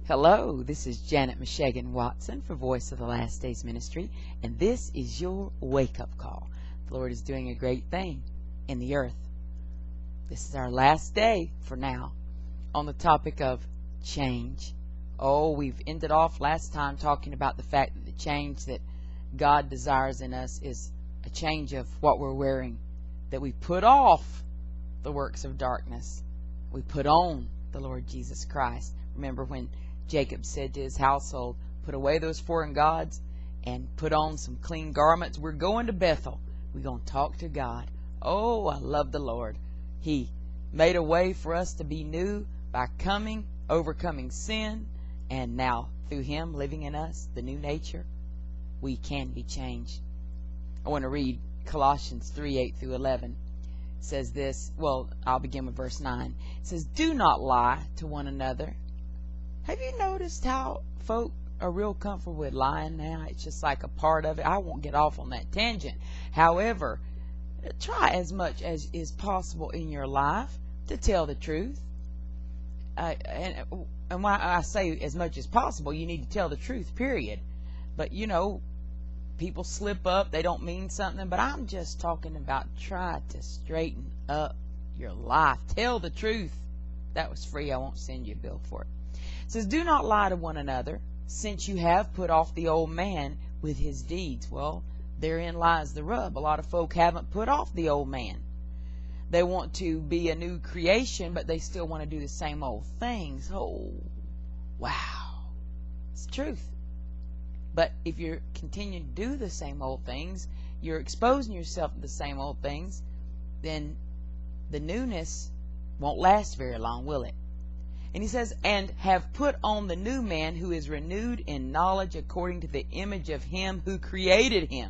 Hello, this is Janet Meshagan Watson for Voice of the Last Days Ministry, and this is your wake-up call. The Lord is doing a great thing in the earth. This is our last day for now on the topic of change. Oh, we've ended off last time talking about the fact that the change that God desires in us is a change of what we're wearing, that we put off the works of darkness. We put on the Lord Jesus Christ. Remember when Jacob said to his household, put away those foreign gods and put on some clean garments. We're going to Bethel. We're going to talk to God. Oh, I love the Lord. He made a way for us to be new by overcoming sin, and now through Him living in us, the new nature, we can be changed. I want to read Colossians 3:8-11. It says this, I'll begin with verse 9. It says, do not lie to one another. Have you noticed how folk are real comfortable with lying now? It's just like a part of it. I won't get off on that tangent. However, try as much as is possible in your life to tell the truth. And when I say as much as possible, you need to tell the truth, period. But, people slip up. They don't mean something. But I'm just talking about try to straighten up your life. Tell the truth. That was free. I won't send you a bill for it. It says, do not lie to one another, since you have put off the old man with his deeds. Well, therein lies the rub. A lot of folk haven't put off the old man. They want to be a new creation, but they still want to do the same old things. Oh, wow. It's the truth. But if you're continuing to do the same old things, you're exposing yourself to the same old things, then the newness won't last very long, will it? And he says, and have put on the new man, who is renewed in knowledge according to the image of Him who created him.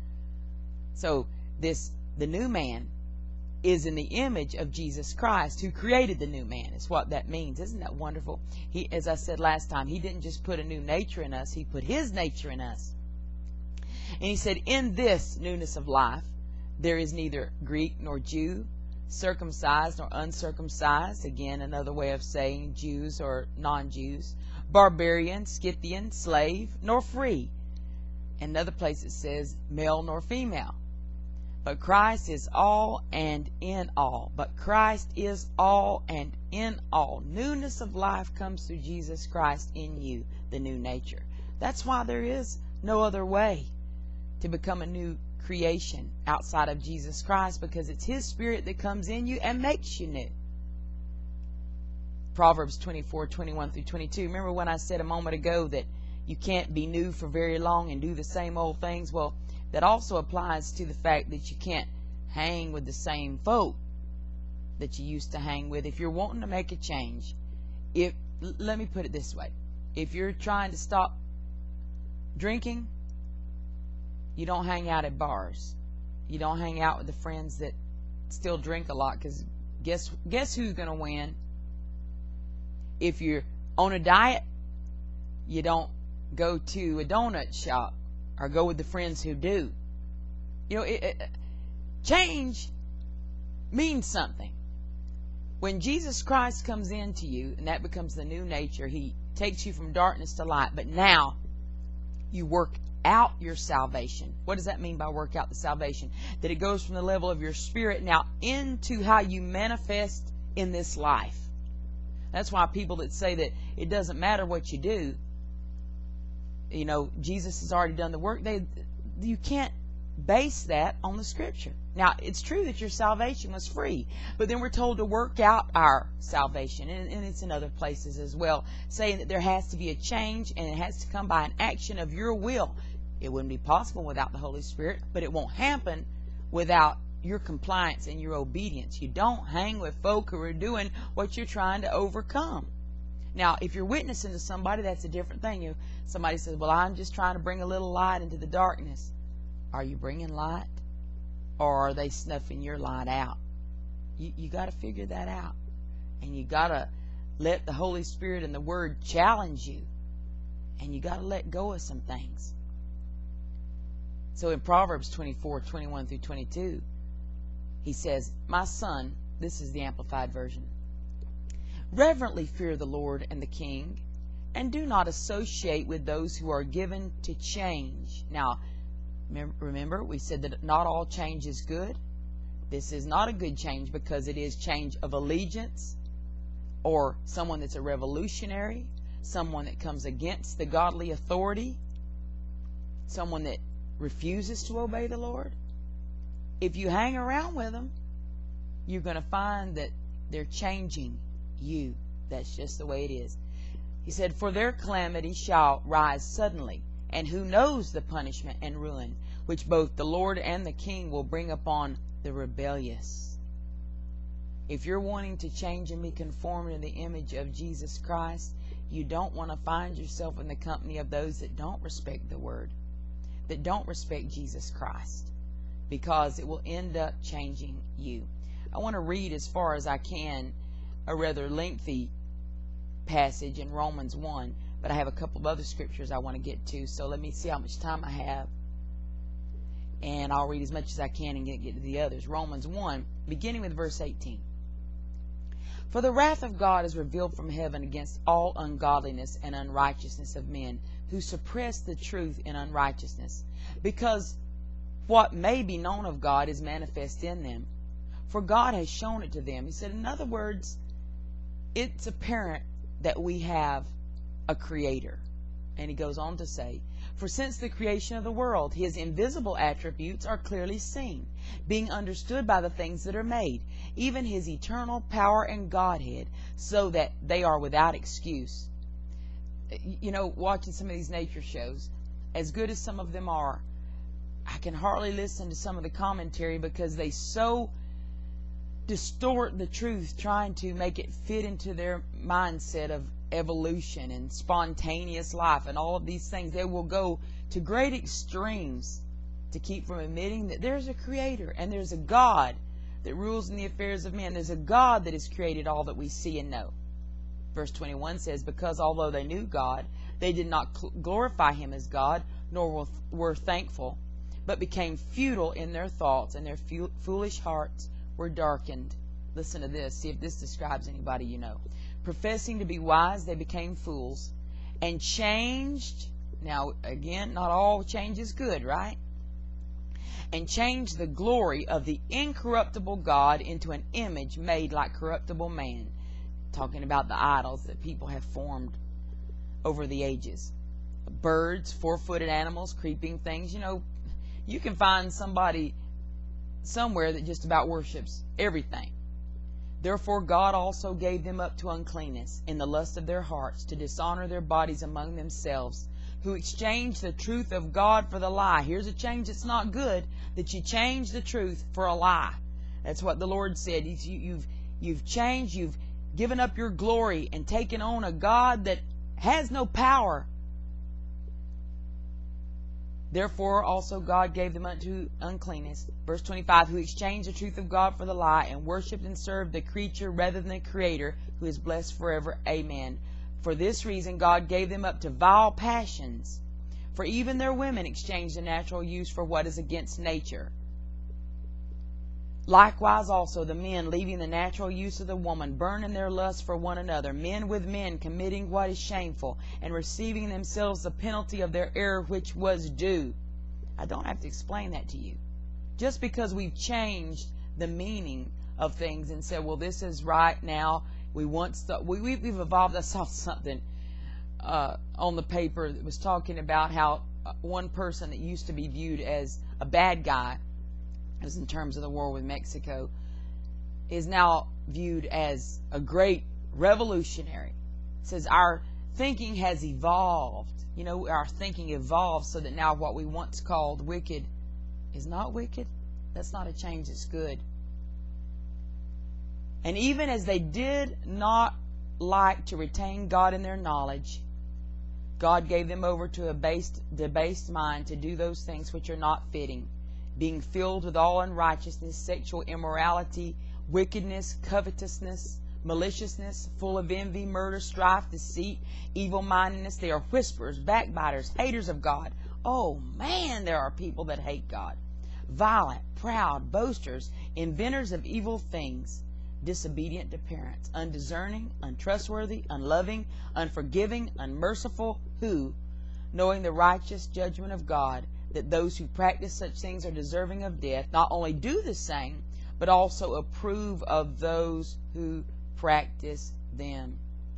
So the new man is in the image of Jesus Christ, who created the new man. Is what that means. Isn't that wonderful? He, as I said last time, He didn't just put a new nature in us, He put His nature in us. And He said, in this newness of life, there is neither Greek nor Jew, circumcised or uncircumcised, again another way of saying Jews or non-Jews, barbarian, Scythian, slave, nor free. Another place it says male nor female. But Christ is all and in all. But Christ is all and in all. Newness of life comes through Jesus Christ in you, the new nature. That's why there is no other way to become a new creation outside of Jesus Christ, because it's His Spirit that comes in you and makes you new. Proverbs 24:21-22. Remember when I said a moment ago that you can't be new for very long and do the same old things? Well, that also applies to the fact that you can't hang with the same folk that you used to hang with. If you're wanting to make a change, let me put it this way. If you're trying to stop drinking, you don't hang out at bars. You don't hang out with the friends that still drink a lot, because guess who's going to win? If you're on a diet, you don't go to a donut shop or go with the friends who do. Change means something. When Jesus Christ comes into you, and that becomes the new nature, He takes you from darkness to light. But now you work out your salvation. What does that mean by work out the salvation? That it goes from the level of your spirit now into how you manifest in this life. That's why people that say that it doesn't matter what you do, Jesus has already done the work, you can't base that on the Scripture. Now, it's true that your salvation was free, but then we're told to work out our salvation, and it's in other places as well, saying that there has to be a change, and it has to come by an action of your will. It wouldn't be possible without the Holy Spirit, but it won't happen without your compliance and your obedience. You don't hang with folk who are doing what you're trying to overcome. Now, if you're witnessing to somebody, that's a different thing. Somebody says, well, I'm just trying to bring a little light into the darkness. Are you bringing light? Or are they snuffing your light out? You got to figure that out. And you got to let the Holy Spirit and the Word challenge you. And you got to let go of some things. So in Proverbs 24:21-22, He says, my son, this is the Amplified Version, reverently fear the Lord and the King, and do not associate with those who are given to change. Now, remember, we said that not all change is good. This is not a good change because it is change of allegiance, or someone that's a revolutionary, someone that comes against the godly authority, someone that refuses to obey the Lord. If you hang around with them, you're going to find that they're changing you. That's just the way it is. He said, for their calamity shall rise suddenly, and who knows the punishment and ruin which both the Lord and the King will bring upon the rebellious. If you're wanting to change and be conformed to the image of Jesus Christ, you don't want to find yourself in the company of those that don't respect the Word, that don't respect Jesus Christ, because it will end up changing you. I want to read as far as I can a rather lengthy passage in Romans 1, but I have a couple of other scriptures I want to get to, so let me see how much time I have, and I'll read as much as I can and get to the others. Romans 1, beginning with verse 18. For the wrath of God is revealed from heaven against all ungodliness and unrighteousness of men, who suppress the truth in unrighteousness, because what may be known of God is manifest in them, for God has shown it to them. He said, in other words, it's apparent that we have a Creator. And he goes on to say, for since the creation of the world, His invisible attributes are clearly seen, being understood by the things that are made, even His eternal power and Godhead, so that they are without excuse. You know, watching some of these nature shows, as good as some of them are, I can hardly listen to some of the commentary because they so distort the truth, trying to make it fit into their mindset of evolution and spontaneous life and all of these things. They will go to great extremes to keep from admitting that there's a Creator and there's a God that rules in the affairs of men. There's a God that has created all that we see and know. Verse 21 says, because although they knew God, they did not glorify Him as God, nor were thankful, but became futile in their thoughts, and their foolish hearts were darkened. Listen to this. See if this describes anybody you know. Professing to be wise, they became fools, and changed. Now, again, not all change is good, right? And changed the glory of the incorruptible God into an image made like corruptible man. Talking about the idols that people have formed over the ages. Birds, four-footed animals, creeping things. You know, you can find somebody somewhere that just about worships everything. Therefore God also gave them up to uncleanness in the lust of their hearts, to dishonor their bodies among themselves, who exchanged the truth of God for the lie. Here's a change that's not good, that you change the truth for a lie. That's what the Lord said. You've changed, you've given up your glory and taken on a God that has no power. Therefore also God gave them unto uncleanness. Verse 25, who exchanged the truth of God for the lie, and worshipped and served the creature rather than the Creator, who is blessed forever. Amen. For this reason God gave them up to vile passions. For even their women exchanged the natural use for what is against nature. Likewise also the men, leaving the natural use of the woman, burn in their lust for one another, men with men, committing what is shameful, and receiving themselves the penalty of their error which was due. I don't have to explain that to you. Just because we've changed the meaning of things and said, well, this is right now. We've evolved. I saw something on the paper that was talking about how one person that used to be viewed as a bad guy, as in terms of the war with Mexico, is now viewed as a great revolutionary. It says our thinking has evolved. You know, our thinking evolved so that now what we once called wicked is not wicked. That's not a change that's good. And even as they did not like to retain God in their knowledge, God gave them over to a debased mind to do those things which are not fitting, being filled with all unrighteousness, sexual immorality, wickedness, covetousness, maliciousness, full of envy, murder, strife, deceit, evil-mindedness. They are whisperers, backbiters, haters of God. Oh man, there are people that hate God. Violent, proud, boasters, inventors of evil things, disobedient to parents, undiscerning, untrustworthy, unloving, unforgiving, unmerciful, who, knowing the righteous judgment of God, that those who practice such things are deserving of death, not only do the same, but also approve of those who practice them.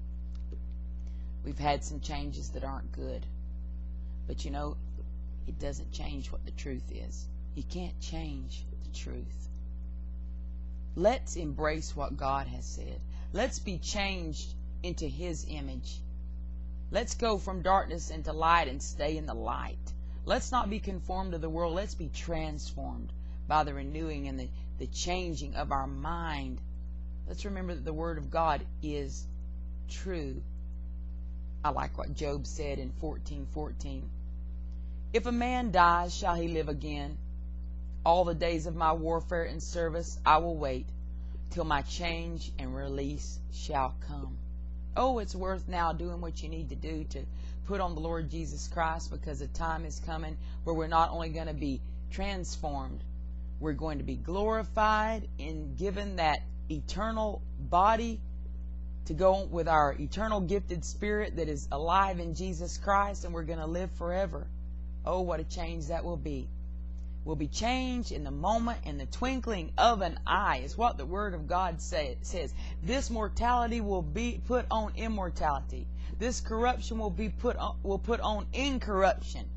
We've had some changes that aren't good. But you know, it doesn't change what the truth is. You can't change the truth. Let's embrace what God has said. Let's be changed into His image. Let's go from darkness into light and stay in the light. Let's not be conformed to the world. Let's be transformed by the renewing and the changing of our mind. Let's remember that the Word of God is true. I like what Job said in 14:14. If a man dies, shall he live again? All the days of my warfare and service I will wait, till my change and release shall come. Oh, it's worth now doing what you need to do to put on the Lord Jesus Christ, because a time is coming where we're not only going to be transformed, we're going to be glorified and given that eternal body to go with our eternal gifted spirit that is alive in Jesus Christ, and we're going to live forever. Oh, what a change that will be. We'll be changed in the moment, in the twinkling of an eye, is what the Word of God says. This mortality will be put on immortality. This corruption will put on incorruption.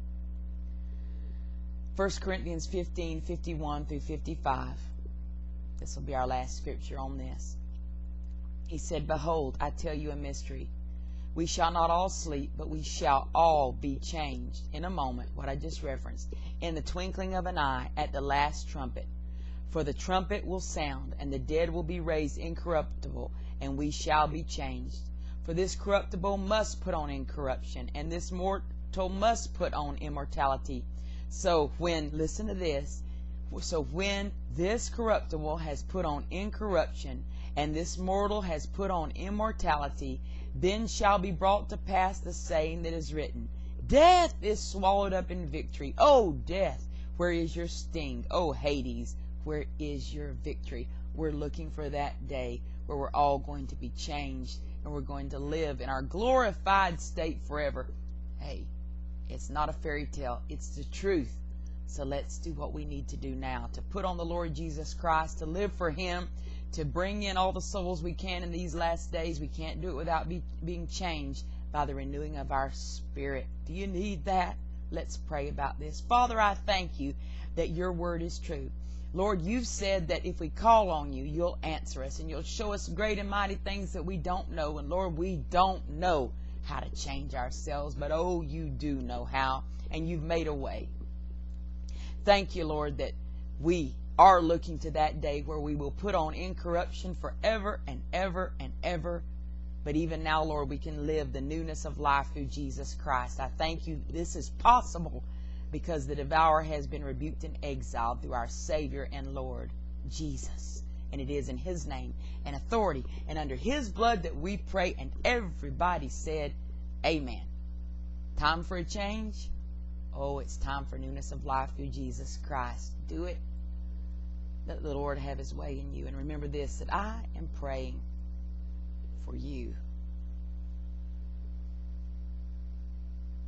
1 Corinthians 15:51 through 55. This will be our last scripture on this. He said, Behold, I tell you a mystery. We shall not all sleep, but we shall all be changed in a moment, what I just referenced, in the twinkling of an eye, at the last trumpet. For the trumpet will sound, and the dead will be raised incorruptible, and we shall be changed. For this corruptible must put on incorruption, and this mortal must put on immortality. So when, listen to this, so when this corruptible has put on incorruption, and this mortal has put on immortality, then shall be brought to pass the saying that is written, Death is swallowed up in victory. O death, where is your sting? O Hades, where is your victory? We're looking for that day where we're all going to be changed and we're going to live in our glorified state forever. Hey, it's not a fairy tale. It's the truth. So let's do what we need to do now to put on the Lord Jesus Christ, to live for Him, to bring in all the souls we can in these last days. We can't do it without being changed by the renewing of our spirit. Do you need that? Let's pray about this. Father, I thank you that your word is true. Lord, you've said that if we call on you, you'll answer us and you'll show us great and mighty things that we don't know. And Lord, we don't know how to change ourselves, but oh, you do know how, and you've made a way. Thank you, Lord, that we are looking to that day where we will put on incorruption forever and ever and ever. But even now, Lord, we can live the newness of life through Jesus Christ. I thank you this is possible because the devourer has been rebuked and exiled through our Savior and Lord, Jesus. And it is in His name and authority and under His blood that we pray. And everybody said, Amen. Time for a change? Oh, it's time for newness of life through Jesus Christ. Do it. Let the Lord have His way in you. And remember this, that I am praying for you.